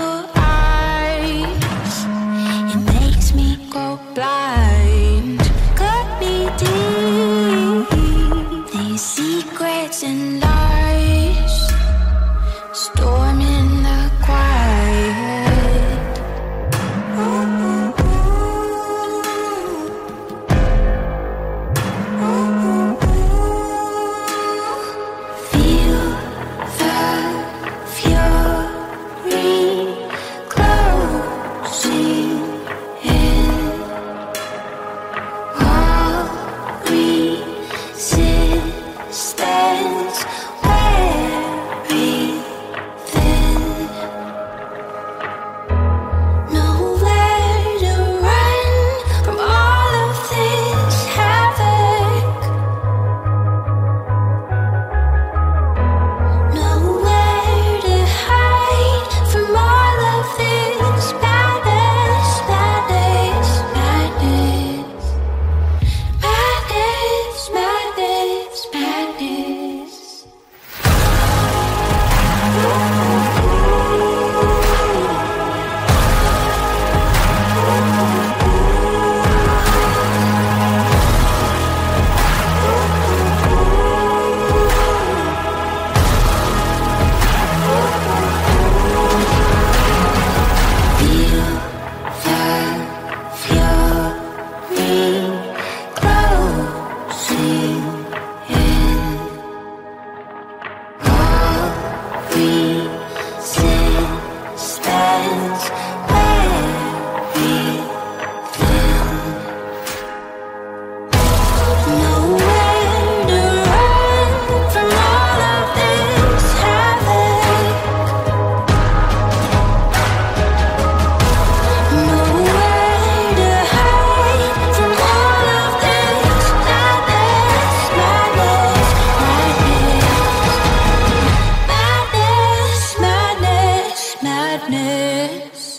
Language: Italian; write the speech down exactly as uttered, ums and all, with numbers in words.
your eyes, it makes me go blind. Cut me deep, these secrets and lies, storm in the quiet. Ooh, ooh, ooh, ooh. Feel the fury closing in. All resistance wearing thin. Nowhere to run from all of this havoc. Nowhere to hide from all of this madness, madness, madness, madness, madness, madness. Feel the fury closing in. All resistance wearing thin. Nowhere to run from all of this havoc. Nowhere to hide from all of this madness, madness, madness, madness, madness, madness.